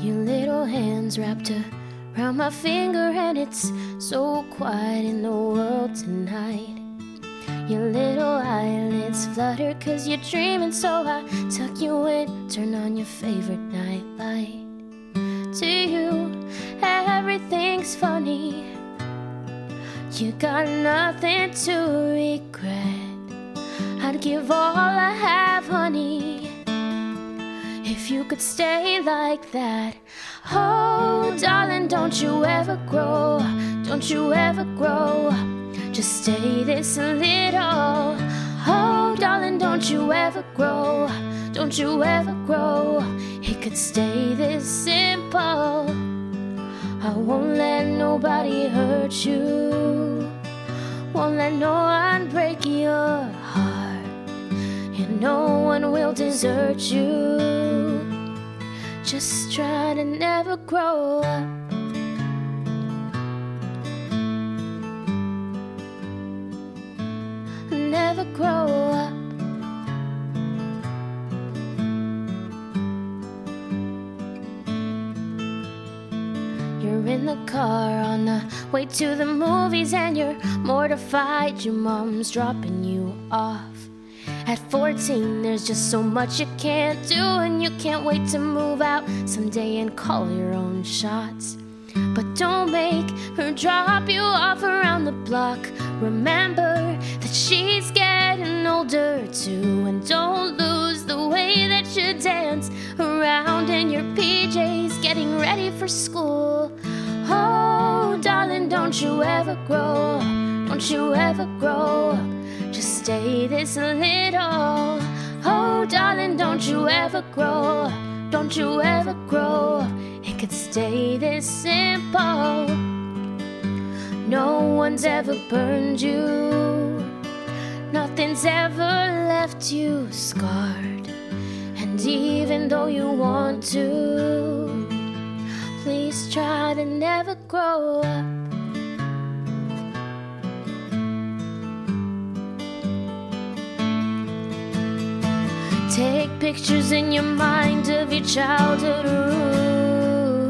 Your little hands wrapped around my finger, and it's so quiet in the world tonight. Your little eyelids flutter 'cause you're dreaming, so I tuck you in, turn on your favorite nightlight. To you, everything's funny. You got nothing to regret. I'd give all I have, honey, if you could stay like that. Oh, darling, don't you ever grow, don't you ever grow. Just stay this little. Oh, darling, don't you ever grow, don't you ever grow. It could stay this simple. I won't let nobody hurt you, won't let no one break your heart, and no one will desert you. Just try to never grow up. Never grow up. You're in the car on the way to the movies, and you're mortified your mom's dropping you off. At 14, there's just so much you can't do, and you can't wait to move out someday and call your own shots. But don't make her drop you off around the block. Remember that she's getting older too, and don't lose the way that you dance around in your PJs getting ready for school. Oh, darling, don't you ever grow, don't you ever grow. Just stay this little. Oh, darling, don't you ever grow, don't you ever grow. It could stay this simple. No one's ever burned you, nothing's ever left you scarred. And even though you want to, please try to never grow up. Take pictures in your mind of your childhood room.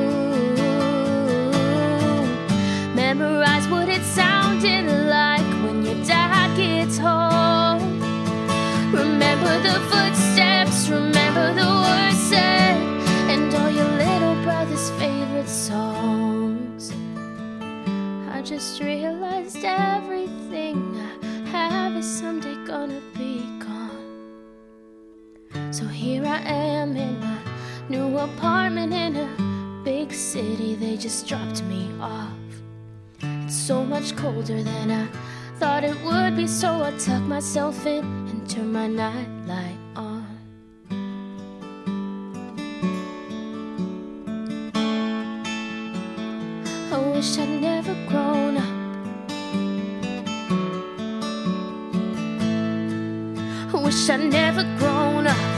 Memorize what it sounded like when your dad gets home. Remember the footsteps, remember the words said, and all your little brother's favorite songs. I just realized everything I have is someday gonna be gone. So here I am in a new apartment in a big city. They just dropped me off. It's so much colder than I thought it would be, so I tuck myself in and turn my nightlight on. I wish I'd never grown up. I wish I'd never grown up.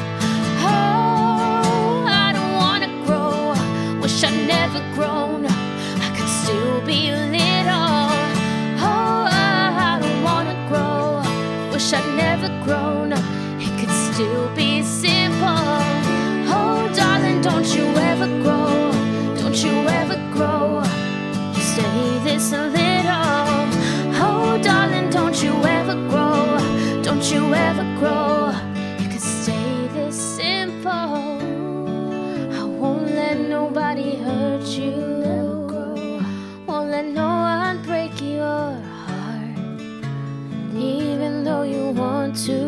Oh, I don't wanna grow up. Wish I'd never grown up. I could still be little. Oh, I don't wanna grow up. Wish I'd never grown up. It could still be simple. Oh, darling, don't you ever grow up. Don't you ever grow up. Just stay this little. Oh, darling, don't you ever grow up. Don't you ever grow up. It could stay this simple. I won't let nobody hurt you, won't let no one break your heart. And even though you want to,